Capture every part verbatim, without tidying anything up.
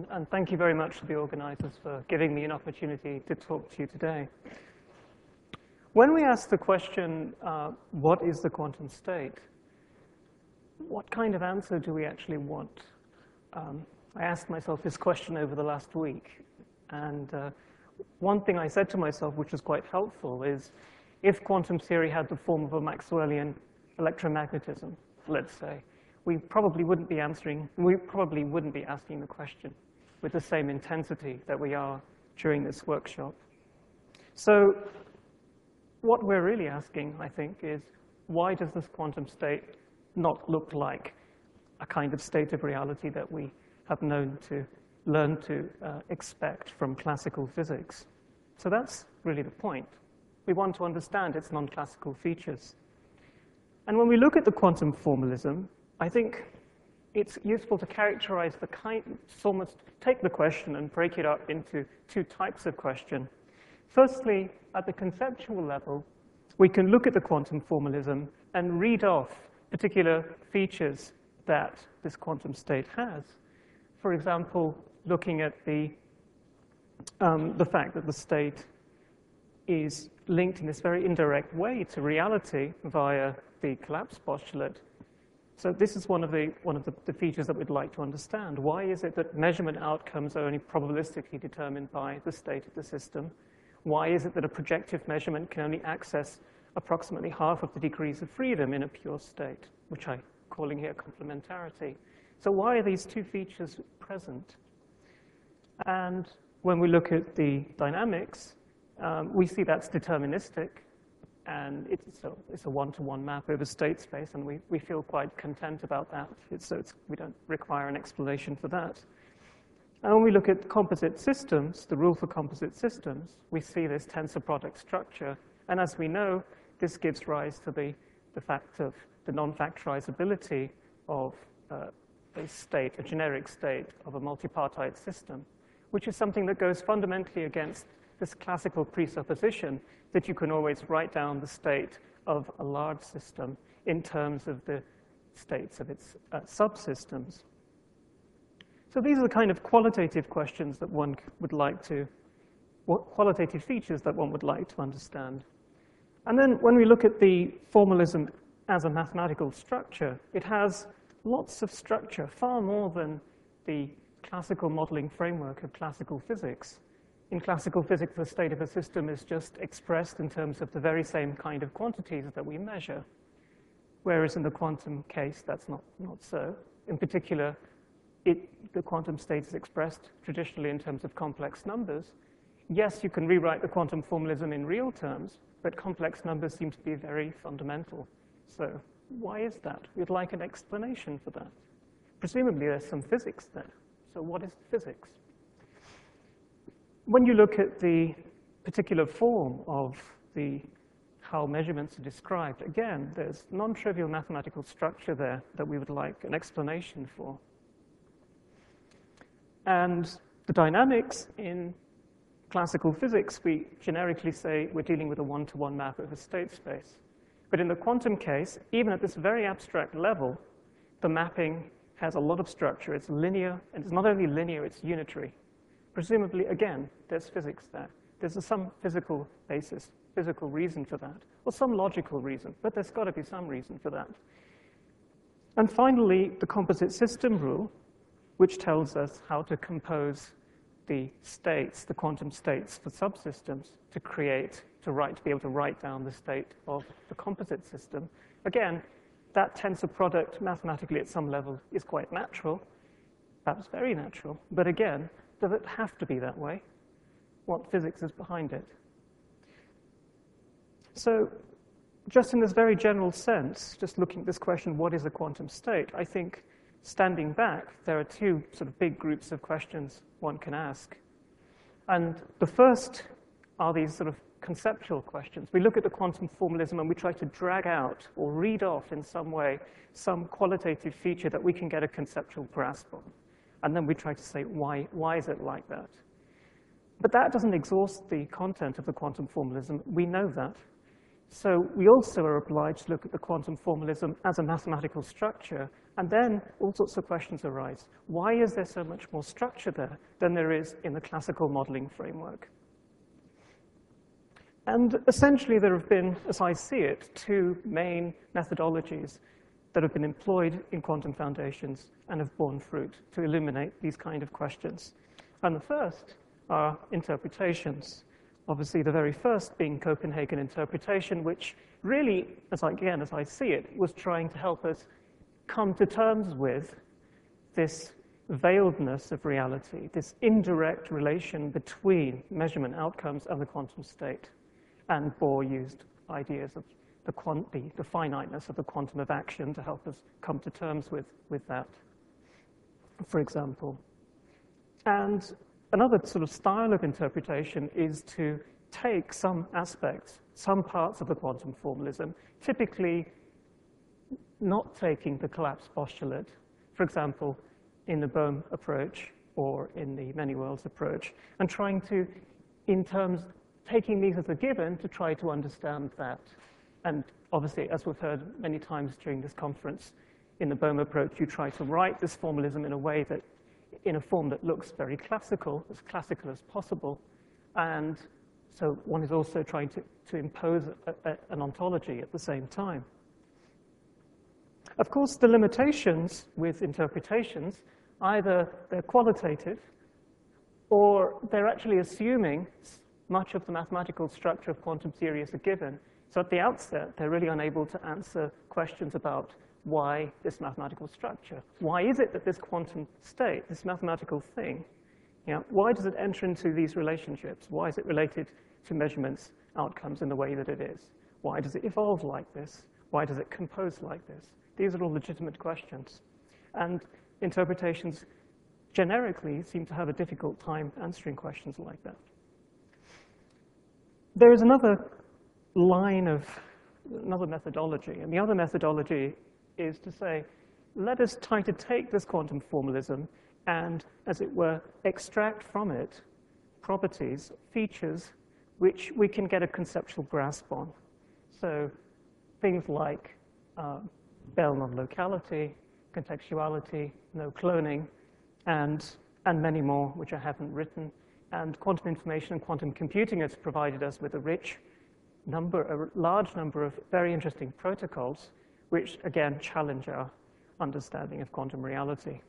and thank you very much to the organizers for giving me an opportunity to talk to you today. When we ask the question, uh, what is the quantum state, what kind of answer do we actually want? Um, I asked myself this question over the last week, and uh, one thing I said to myself, which was quite helpful, is if quantum theory had the form of a Maxwellian electromagnetism, let's say, we probably wouldn't be answering, we probably wouldn't be asking the question with the same intensity that we are during this workshop. So what we're really asking, I think, is why does this quantum state not look like a kind of state of reality that we have known to learn to uh, expect from classical physics? So that's really the point. We want to understand its non-classical features. And when we look at the quantum formalism, I think it's useful to characterize the kind, almost take the question and break it up into two types of question. Firstly, at the conceptual level, we can look at the quantum formalism and read off particular features that this quantum state has. For example, looking at the, um, the fact that the state is linked in this very indirect way to reality via the collapse postulate. So this is one of the one of the, the features that we'd like to understand. Why is it that measurement outcomes are only probabilistically determined by the state of the system? Why is it that a projective measurement can only access approximately half of the degrees of freedom in a pure state, which I'm calling here complementarity? So why are these two features present? And when we look at the dynamics, um, we see that's deterministic. And it's a, it's a one-to-one map over state space, and we, we feel quite content about that. It's, so it's, we don't require an explanation for that. And when we look at composite systems, the rule for composite systems, we see this tensor product structure. And as we know, this gives rise to the, the fact of the non-factorizability of uh, a state, a generic state of a multipartite system, which is something that goes fundamentally against this classical presupposition that you can always write down the state of a large system in terms of the states of its uh, subsystems. So these are the kind of qualitative questions that one would like to, what qualitative features that one would like to understand. And then when we look at the formalism as a mathematical structure, it has lots of structure, far more than the classical modeling framework of classical physics. In classical physics, the state of a system is just expressed in terms of the very same kind of quantities that we measure, whereas in the quantum case, that's not, not so. In particular, it, the quantum state is expressed traditionally in terms of complex numbers. Yes, you can rewrite the quantum formalism in real terms, but complex numbers seem to be very fundamental. So why is that? We'd like an explanation for that. Presumably, there's some physics there. So what is physics? When you look at the particular form of the how measurements are described, again, there's non-trivial mathematical structure there that we would like an explanation for. And the dynamics in classical physics, we generically say we're dealing with a one-to-one map over state space. But in the quantum case, even at this very abstract level, the mapping has a lot of structure. It's linear, and it's not only linear, it's unitary. Presumably, again, there's physics there. There's some physical basis, physical reason for that, or some logical reason, but there's got to be some reason for that. And finally, the composite system rule, which tells us how to compose the states, the quantum states for subsystems to create, to write, to be able to write down the state of the composite system. Again, that tensor product mathematically at some level is quite natural, perhaps very natural, but again, does it have to be that way? What physics is behind it? So just in this very general sense, just looking at this question, what is a quantum state? I think standing back, there are two sort of big groups of questions one can ask. And the first are these sort of conceptual questions. We look at the quantum formalism and we try to drag out or read off in some way some qualitative feature that we can get a conceptual grasp on. And then we try to say, why, why is it like that? But that doesn't exhaust the content of the quantum formalism. We know that. So we also are obliged to look at the quantum formalism as a mathematical structure, and then all sorts of questions arise. Why is there so much more structure there than there is in the classical modeling framework? And essentially, there have been, as I see it, two main methodologies that have been employed in quantum foundations and have borne fruit to illuminate these kind of questions. And the first are interpretations. Obviously, the very first being Copenhagen interpretation, which really, as I, again, as I see it, was trying to help us come to terms with this veiledness of reality, this indirect relation between measurement outcomes and the quantum state. And Bohr used ideas of the, quant the, the finiteness of the quantum of action to help us come to terms with, with that, for example. And another sort of style of interpretation is to take some aspects, some parts of the quantum formalism, typically not taking the collapse postulate, for example, in the Bohm approach or in the many worlds approach, and trying to, in terms, taking these as a given to try to understand that. And obviously, as we've heard many times during this conference, in the Bohm approach, you try to write this formalism in a way that in a form that looks very classical, as classical as possible. And so one is also trying to, to impose a, a, an ontology at the same time. Of course, the limitations with interpretations, either they're qualitative or they're actually assuming much of the mathematical structure of quantum theory as a given. So at the outset, they're really unable to answer questions about why this mathematical structure? Why is it that this quantum state, this mathematical thing, you know, why does it enter into these relationships? Why is it related to measurements, outcomes in the way that it is? Why does it evolve like this? Why does it compose like this? These are all legitimate questions. And interpretations generically seem to have a difficult time answering questions like that. There is another line of, another methodology, and the other methodology is to say, let us try to take this quantum formalism and, as it were, extract from it properties, features, which we can get a conceptual grasp on. So things like uh, Bell non-locality, contextuality, no cloning, and, and many more, which I haven't written. And quantum information and quantum computing has provided us with a rich number, a large number of very interesting protocols, which, again, challenge our understanding of quantum reality.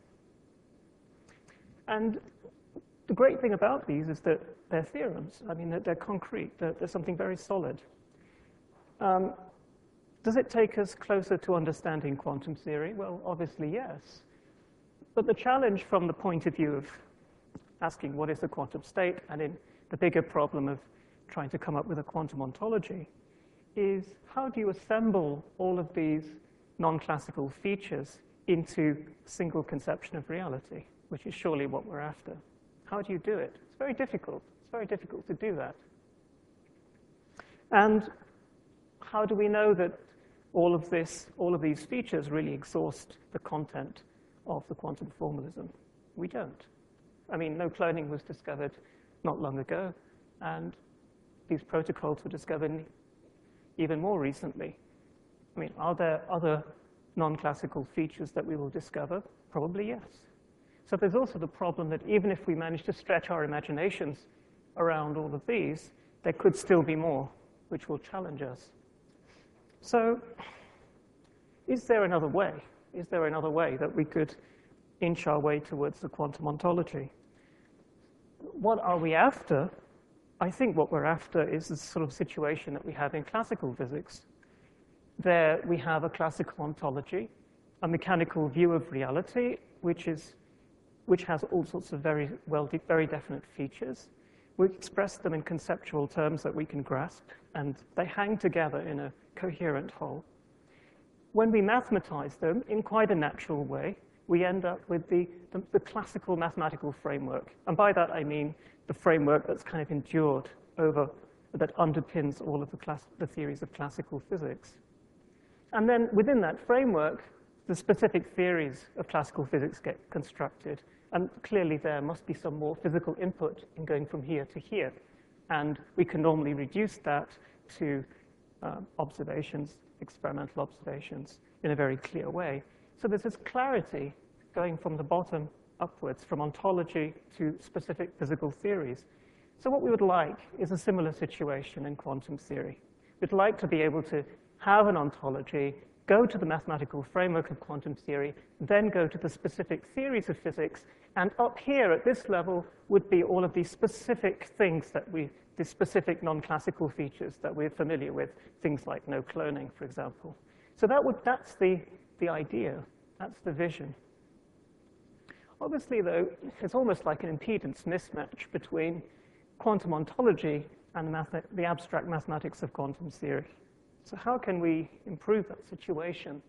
And the great thing about these is that they're theorems. I mean, they're, they're concrete. They're, they're something very solid. Um, does it take us closer to understanding quantum theory? Well, obviously, yes. But the challenge from the point of view of asking what is the quantum state, and in the bigger problem of trying to come up with a quantum ontology, is how do you assemble all of these non-classical features into a single conception of reality, which is surely what we're after. How do you do it? It's very difficult. It's very difficult to do that. And how do we know that all of this, all of these features really exhaust the content of the quantum formalism? We don't. I mean, no cloning was discovered not long ago, and these protocols were discovered even more recently. I mean, are there other non-classical features that we will discover? Probably yes. So there's also the problem that even if we manage to stretch our imaginations around all of these, there could still be more, which will challenge us. So is there another way? Is there another way that we could inch our way towards the quantum ontology? What are we after? I think what we're after is the sort of situation that we have in classical physics. There we have a classical ontology, a mechanical view of reality, which is which has all sorts of very well, de very definite features. We express them in conceptual terms that we can grasp, and they hang together in a coherent whole. When we mathematize them in quite a natural way, we end up with the, the, the classical mathematical framework. And by that, I mean the framework that's kind of endured over, that underpins all of the, class, the theories of classical physics. And then within that framework, the specific theories of classical physics get constructed. And clearly there must be some more physical input in going from here to here. And we can normally reduce that to uh, observations, experimental observations, in a very clear way. So there's this clarity going from the bottom upwards, from ontology to specific physical theories. So what we would like is a similar situation in quantum theory. We'd like to be able to have an ontology, go to the mathematical framework of quantum theory, then go to the specific theories of physics, and up here at this level would be all of these specific things that we, the specific non-classical features that we're familiar with, things like no cloning, for example. So that would, that's the, the idea, that's the vision. Obviously, though, it's almost like an impedance mismatch between quantum ontology and the, math the abstract mathematics of quantum theory. So how can we improve that situation?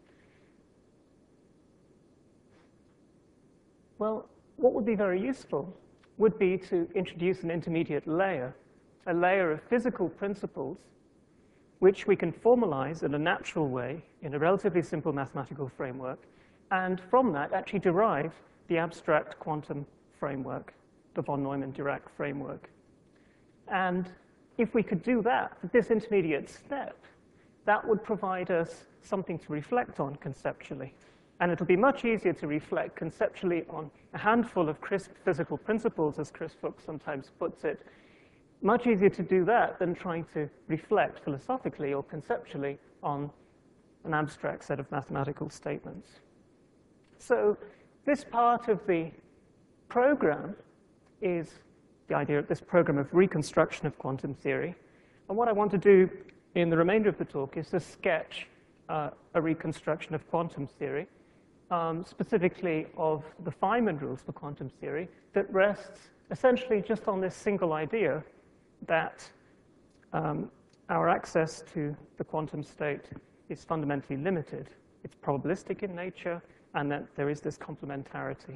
Well, what would be very useful would be to introduce an intermediate layer, a layer of physical principles which we can formalize in a natural way in a relatively simple mathematical framework, and from that actually derive the abstract quantum framework, the von Neumann-Dirac framework. And if we could do that, this intermediate step, that would provide us something to reflect on conceptually. And it'll be much easier to reflect conceptually on a handful of crisp physical principles, as Chris Fuchs sometimes puts it. Much easier to do that than trying to reflect philosophically or conceptually on an abstract set of mathematical statements. So this part of the program is the idea of this program of reconstruction of quantum theory. And what I want to do in the remainder of the talk is to sketch uh, a reconstruction of quantum theory, um, specifically of the Feynman rules for quantum theory, that rests essentially just on this single idea that um, our access to the quantum state is fundamentally limited. It's probabilistic in nature, and that there is this complementarity.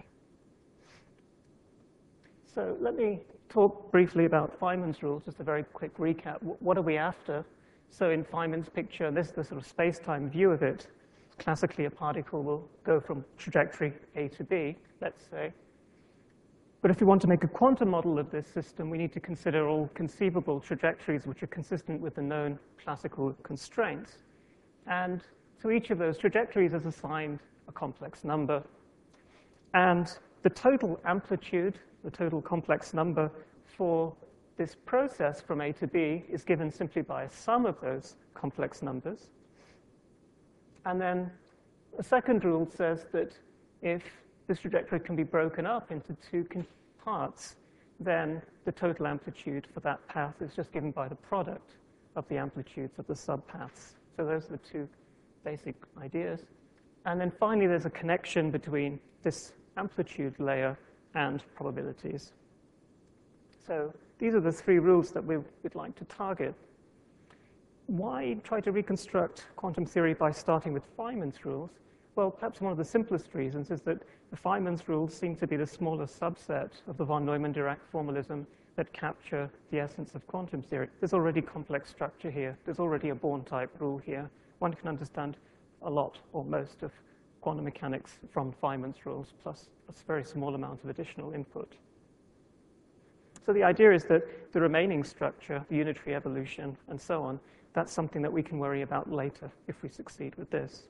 So let me talk briefly about Feynman's rules, just a very quick recap. What are we after? So in Feynman's picture, this is the sort of space-time view of it. Classically, a particle will go from trajectory A to B, let's say. But if we want to make a quantum model of this system, we need to consider all conceivable trajectories which are consistent with the known classical constraints. And to each of those trajectories is assigned a complex number. And the total amplitude, the total complex number for this process from A to B is given simply by a sum of those complex numbers. And then a second rule says that if this trajectory can be broken up into two parts, then the total amplitude for that path is just given by the product of the amplitudes of the subpaths. So those are the two basic ideas. And then finally, there's a connection between this amplitude layer and probabilities. So these are the three rules that we would like to target. Why try to reconstruct quantum theory by starting with Feynman's rules? Well, perhaps one of the simplest reasons is that the Feynman's rules seem to be the smaller subset of the von Neumann-Dirac formalism that capture the essence of quantum theory. There's already complex structure here. There's already a Born-type rule here. One can understand a lot or most of quantum mechanics from Feynman's rules, plus a very small amount of additional input. So the idea is that the remaining structure, the unitary evolution, and so on, that's something that we can worry about later if we succeed with this.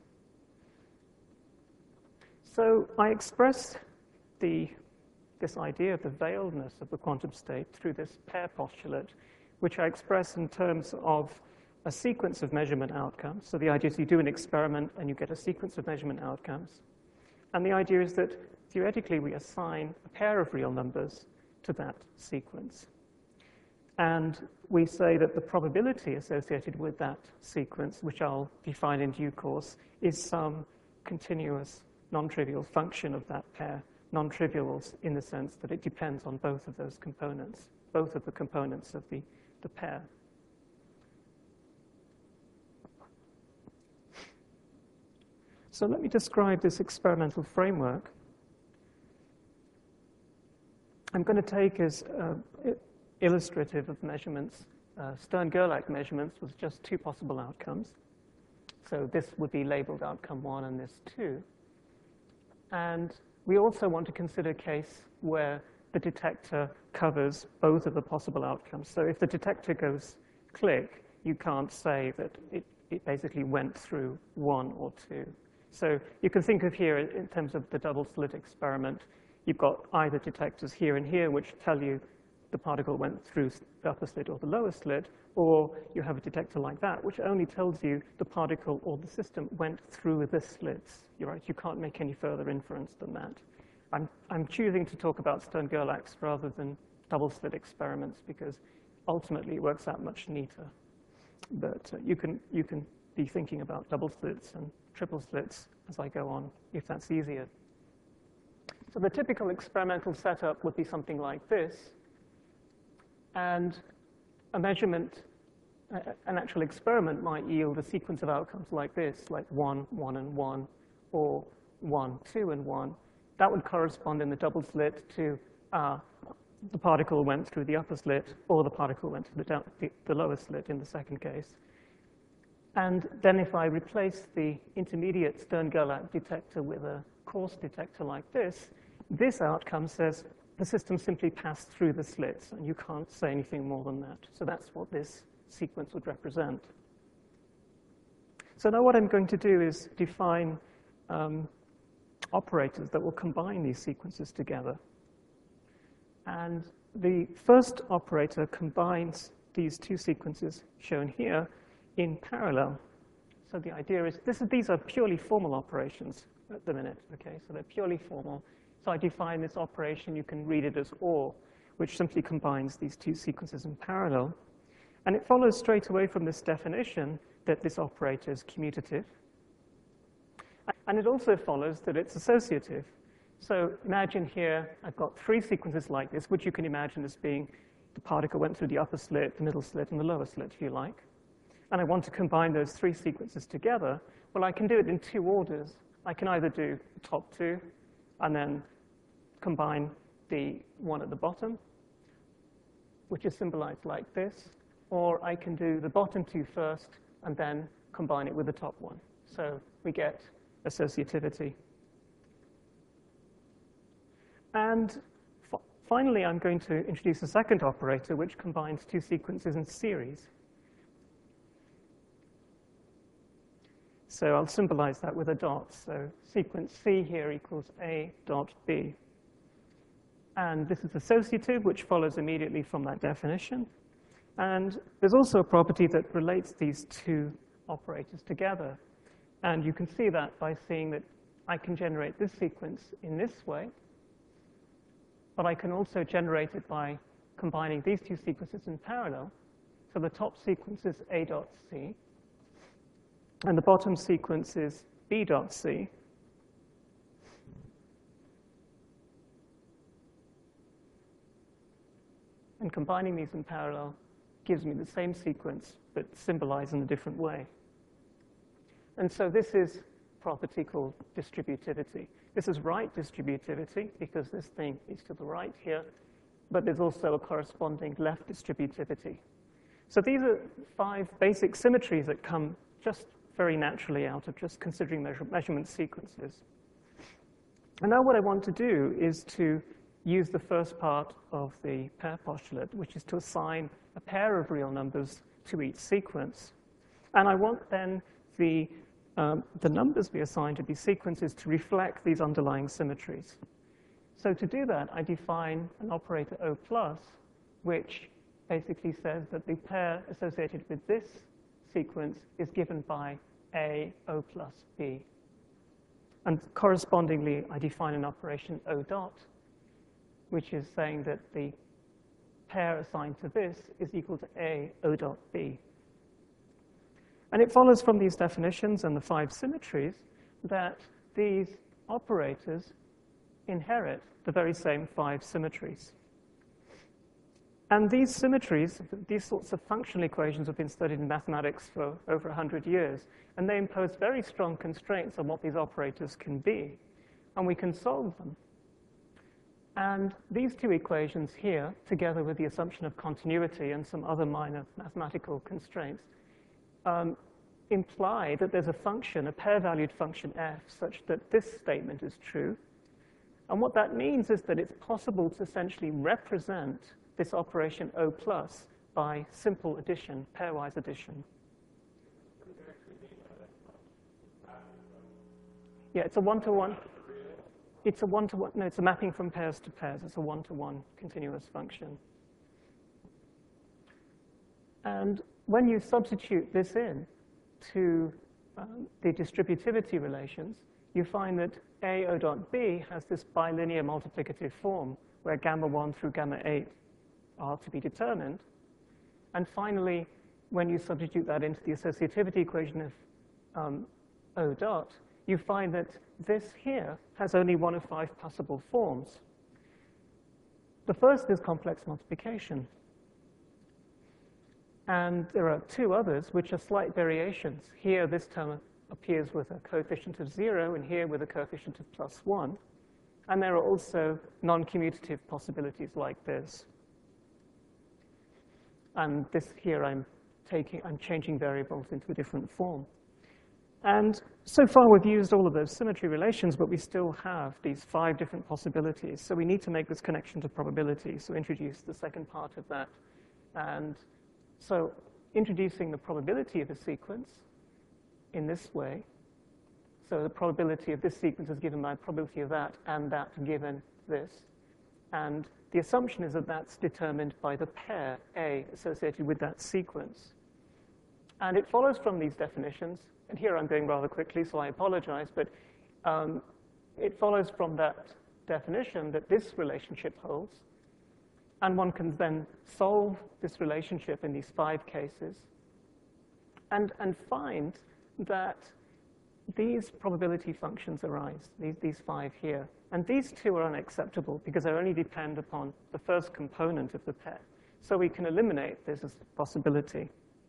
So I express the, this idea of the veiledness of the quantum state through this pair postulate, which I express in terms of a sequence of measurement outcomes. So the idea is you do an experiment and you get a sequence of measurement outcomes. And the idea is that theoretically we assign a pair of real numbers to that sequence. And we say that the probability associated with that sequence, which I'll define in due course, is some continuous non-trivial function of that pair. Non-trivials in the sense that it depends on both of those components, both of the components of the, the pair. So let me describe this experimental framework. I'm going to take as uh, illustrative of measurements, uh, Stern-Gerlach measurements with just two possible outcomes. So this would be labeled outcome one and this two. And we also want to consider a case where the detector covers both of the possible outcomes. So if the detector goes click, you can't say that it, it basically went through one or two. So you can think of here in terms of the double slit experiment, you've got either detectors here and here, which tell you the particle went through the upper slit or the lower slit, or you have a detector like that, which only tells you the particle or the system went through the slits. You're right, you can't make any further inference than that. I'm, I'm choosing to talk about Stern-Gerlachs rather than double slit experiments because ultimately it works out much neater. But uh, you can, you can be thinking about double slits and triple slits as I go on, if that's easier. So the typical experimental setup would be something like this. And a measurement, uh, an actual experiment might yield a sequence of outcomes like this, like one, one, and one, or one, two, and one. That would correspond in the double slit to uh, the particle went through the upper slit, or the particle went through the, down, the, the lower slit in the second case. And then if I replace the intermediate Stern-Gerlach detector with a coarse detector like this, this outcome says the system simply passed through the slits, and you can't say anything more than that. So that's what this sequence would represent. So now what I'm going to do is define um, operators that will combine these sequences together. And the first operator combines these two sequences shown here in parallel. So the idea is, this is these are purely formal operations at the minute, okay? So they're purely formal. So I define this operation, you can read it as OR, which simply combines these two sequences in parallel. And it follows straight away from this definition that this operator is commutative. And it also follows that it's associative. So imagine here, I've got three sequences like this, which you can imagine as being the particle went through the upper slit, the middle slit, and the lower slit, if you like. And I want to combine those three sequences together. Well, I can do it in two orders. I can either do the top two, and then combine the one at the bottom, which is symbolized like this, or I can do the bottom two first, and then combine it with the top one. So we get associativity. And finally, I'm going to introduce a second operator, which combines two sequences in series. So I'll symbolize that with a dot. So sequence C here equals A dot B. And this is associative, which follows immediately from that definition. And there's also a property that relates these two operators together. And you can see that by seeing that I can generate this sequence in this way, but I can also generate it by combining these two sequences in parallel. So the top sequence is A dot C, and the bottom sequence is B dot C. And combining these in parallel gives me the same sequence, but symbolized in a different way. And so this is a property called distributivity. This is right distributivity, because this thing is to the right here, but there's also a corresponding left distributivity. So these are five basic symmetries that come just very naturally out of just considering measure measurement sequences. And now what I want to do is to use the first part of the pair postulate, which is to assign a pair of real numbers to each sequence. And I want then the, um, the numbers we assign to these sequences to reflect these underlying symmetries. So to do that, I define an operator O plus, which basically says that the pair associated with this sequence is given by A, O plus B. And correspondingly, I define an operation O dot, which is saying that the pair assigned to this is equal to A, O dot B. And it follows from these definitions and the five symmetries that these operators inherit the very same five symmetries. And these symmetries, these sorts of functional equations have been studied in mathematics for over one hundred years, and they impose very strong constraints on what these operators can be, and we can solve them. And these two equations here, together with the assumption of continuity and some other minor mathematical constraints, um, imply that there's a function, a pair-valued function f, such that this statement is true. And what that means is that it's possible to essentially represent this operation O plus by simple addition, pairwise addition. Yeah, it's a one-to-one. It's a one-to-one. No, it's a mapping from pairs to pairs. It's a one-to-one continuous function. And when you substitute this in to um, the distributivity relations, you find that A O dot B has this bilinear multiplicative form where gamma one through gamma eight are to be determined. And finally, when you substitute that into the associativity equation of um, O dot, you find that this here has only one of five possible forms. The first is complex multiplication. And there are two others, which are slight variations. Here, this term appears with a coefficient of zero, and here with a coefficient of plus one. And there are also non-commutative possibilities like this. And this here, I'm taking, I'm changing variables into a different form. And so far, we've used all of those symmetry relations, but we still have these five different possibilities. So we need to make this connection to probability. So introduce the second part of that. And so introducing the probability of a sequence in this way. So the probability of this sequence is given by the probability of that, and that given this. And the assumption is that that's determined by the pair A associated with that sequence. And it follows from these definitions. And here I'm going rather quickly, so I apologize. But um, it follows from that definition that this relationship holds. And one can then solve this relationship in these five cases and, and find that these probability functions arise, these, these five here. And these two are unacceptable because they only depend upon the first component of the pair. So we can eliminate this as a possibility.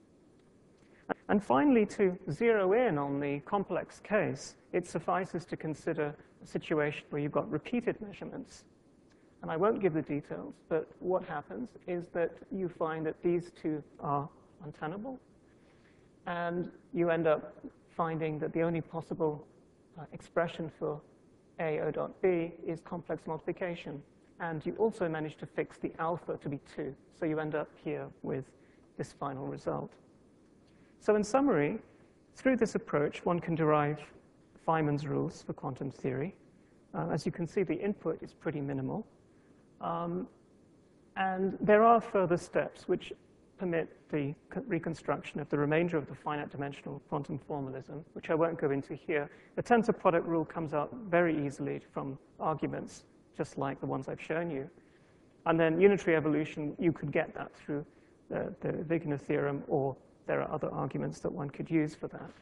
And finally, to zero in on the complex case, it suffices to consider a situation where you've got repeated measurements. And I won't give the details, but what happens is that you find that these two are untenable. And you end up finding that the only possible uh, expression for A O dot B is complex multiplication. And you also manage to fix the alpha to be two. So you end up here with this final result. So in summary, through this approach, one can derive Feynman's rules for quantum theory. Uh, as you can see, the input is pretty minimal. Um, and there are further steps which permit the reconstruction of the remainder of the finite dimensional quantum formalism, which I won't go into here. The tensor product rule comes out very easily from arguments, just like the ones I've shown you. And then unitary evolution, you could get that through the, the Wigner theorem, or there are other arguments that one could use for that.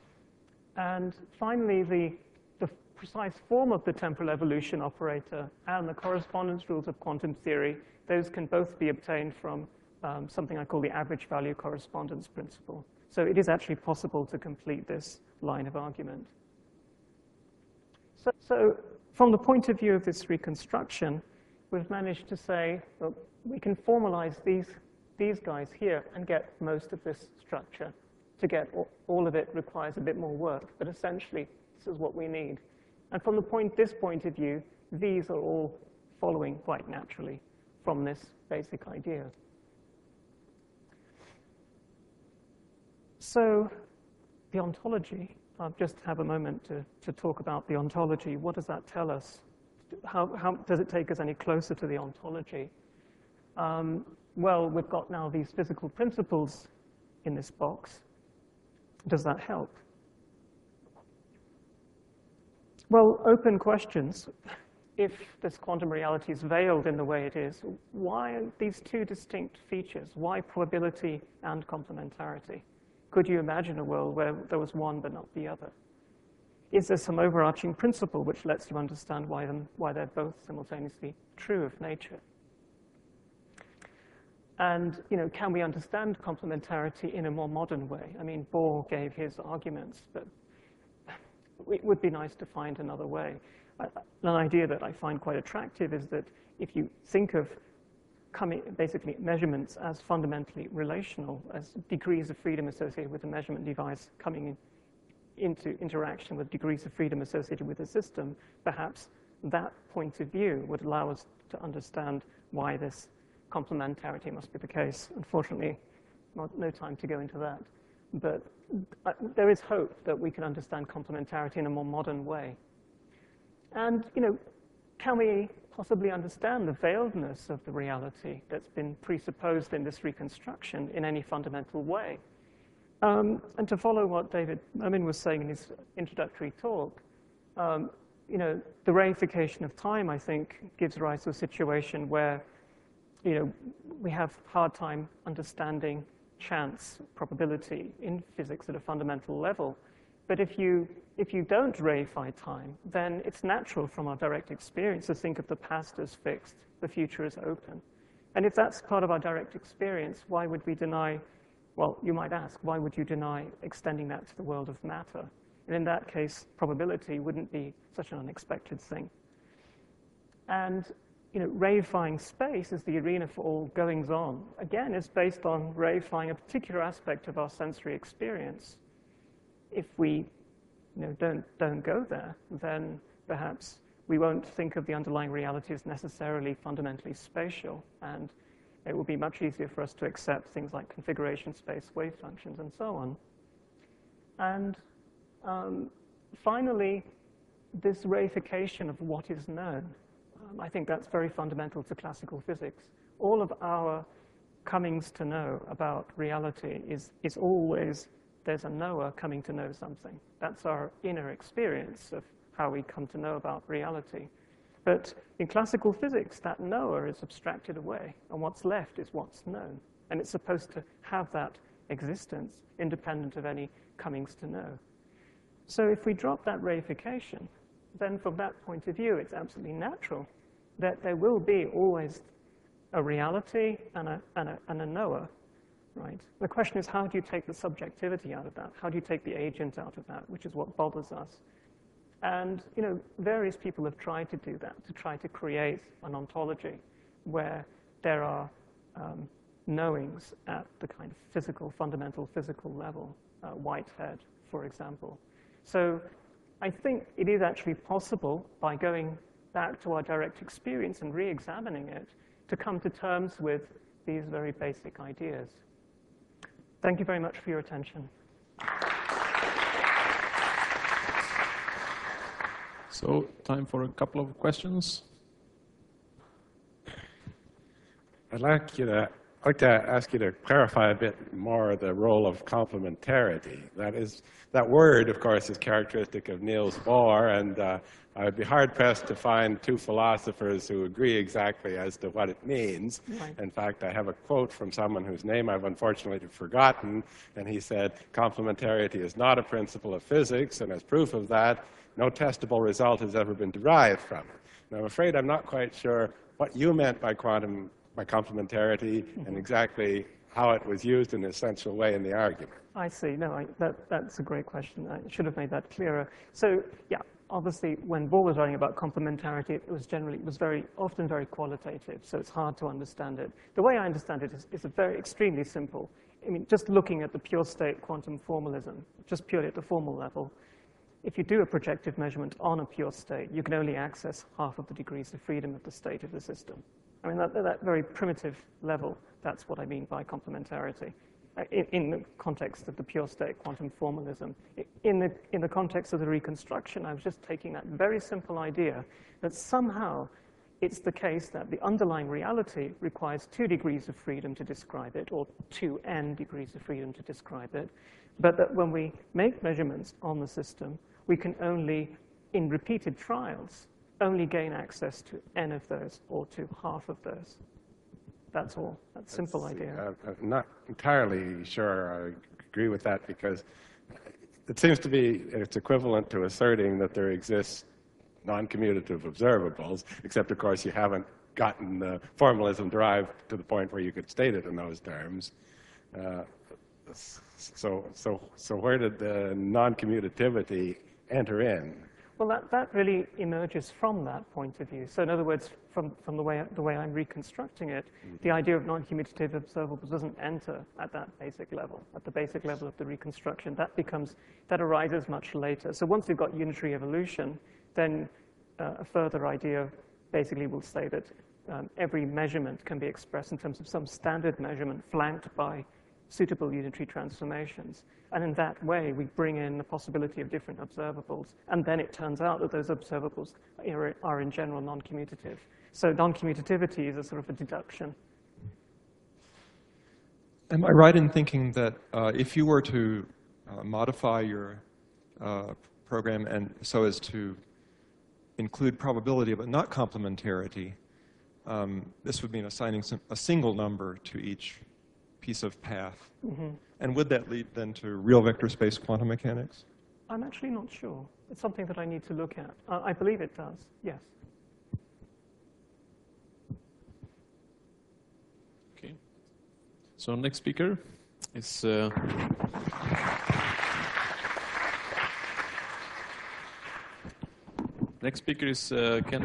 And finally, the, the precise form of the temporal evolution operator and the correspondence rules of quantum theory, those can both be obtained from um, something I call the average value correspondence principle. So it is actually possible to complete this line of argument. So, so from the point of view of this reconstruction, we've managed to say, well, we can formalize these these guys here and get most of this structure. To get all of it requires a bit more work, but essentially, this is what we need. And from the point, this point of view, these are all following quite naturally from this basic idea. So the ontology, I'll just have a moment to, to talk about the ontology. What does that tell us? How, how does it take us any closer to the ontology? Um, Well, we've got now these physical principles in this box. Does that help? Well, open questions. If this quantum reality is veiled in the way it is, why are these two distinct features? Why probability and complementarity? Could you imagine a world where there was one but not the other? Is there some overarching principle which lets you understand why, them, why they're both simultaneously true of nature? And, you know, can we understand complementarity in a more modern way? I mean, Bohr gave his arguments, but it would be nice to find another way. An idea that I find quite attractive is that if you think of coming, basically measurements as fundamentally relational, as degrees of freedom associated with the measurement device coming in, into interaction with degrees of freedom associated with the system, perhaps that point of view would allow us to understand why this complementarity must be the case. Unfortunately, not, no time to go into that. But uh, there is hope that we can understand complementarity in a more modern way. And, you know, can we possibly understand the veiledness of the reality that's been presupposed in this reconstruction in any fundamental way? Um, and to follow what David Mermin was saying in his introductory talk, um, you know, the reification of time, I think, gives rise to a situation where, you know, we have a hard time understanding chance, probability in physics at a fundamental level. But if you, if you don't reify time, then it's natural from our direct experience to think of the past as fixed, the future as open. And if that's part of our direct experience, why would we deny, well, you might ask, why would you deny extending that to the world of matter? And in that case, probability wouldn't be such an unexpected thing. And you know, reifying space is the arena for all goings-on. Again, it's based on reifying a particular aspect of our sensory experience. If we you know, don't, don't go there, then perhaps we won't think of the underlying reality as necessarily fundamentally spatial, and it will be much easier for us to accept things like configuration space, wave functions, and so on. And um, finally, this reification of what is known. Um, I think that's very fundamental to classical physics. All of our comings to know about reality is, is always there's a knower coming to know something. That's our inner experience of how we come to know about reality. But in classical physics, that knower is abstracted away, and what's left is what's known. And it's supposed to have that existence independent of any comings to know. So if we drop that reification, then from that point of view, it's absolutely natural that there will be always a reality and a, and a, and a knower, right? The question is, how do you take the subjectivity out of that? How do you take the agent out of that, which is what bothers us? And, you know, various people have tried to do that, to try to create an ontology where there are um, knowings at the kind of physical, fundamental physical level, uh, Whitehead, for example. So I think it is actually possible, by going back to our direct experience and re-examining it, to come to terms with these very basic ideas. Thank you very much for your attention. So, time for a couple of questions. I'd like you to I'd like to ask you to clarify a bit more the role of complementarity. That is, that word, of course, is characteristic of Niels Bohr, and uh, I would be hard-pressed to find two philosophers who agree exactly as to what it means. Right. In fact, I have a quote from someone whose name I've unfortunately forgotten, and he said, "Complementarity is not a principle of physics, and as proof of that, no testable result has ever been derived from it." And I'm afraid I'm not quite sure what you meant by quantum by complementarity, mm-hmm. and exactly how it was used in an essential way in the argument. I see. No, I, that, that's a great question. I should have made that clearer. So, yeah, obviously, when Bohr was writing about complementarity, it was generally, it was very, often very qualitative, so it's hard to understand it. The way I understand it is, is a very extremely simple. I mean, just looking at the pure state quantum formalism, just purely at the formal level, if you do a projective measurement on a pure state, you can only access half of the degrees of freedom of the state of the system. I mean, at that, that very primitive level, that's what I mean by complementarity, uh, in, in the context of the pure state quantum formalism. In the, in the context of the reconstruction, I was just taking that very simple idea that somehow it's the case that the underlying reality requires two degrees of freedom to describe it, or two n degrees of freedom to describe it, but that when we make measurements on the system, we can only, in repeated trials, only gain access to n of those, or to half of those. That's all. That's a simple idea. Uh, I'm not entirely sure I agree with that, because it seems to be it's equivalent to asserting that there exists non-commutative observables, except, of course, you haven't gotten the formalism derived to the point where you could state it in those terms. Uh, so, so, so where did the non-commutativity enter in? Well, that, that really emerges from that point of view. So in other words, from, from the, way, the way I'm reconstructing it, mm-hmm. the idea of non-commutative observables doesn't enter at that basic level, at the basic level of the reconstruction. That becomes, that arises much later. So once we've got unitary evolution, then uh, a further idea basically will say that um, every measurement can be expressed in terms of some standard measurement flanked by suitable unitary transformations. And in that way, we bring in the possibility of different observables. And then it turns out that those observables are, are in general non-commutative. So non-commutativity is a sort of a deduction. Am I right in thinking that uh, if you were to uh, modify your uh, program and so as to include probability but not complementarity, um, this would mean assigning some, a single number to each piece of path? Mm-hmm. And would that lead then to real vector space quantum mechanics? I'm actually not sure. It's something that I need to look at. Uh, I believe it does, yes. Okay. So next speaker is uh, next speaker is uh, Ken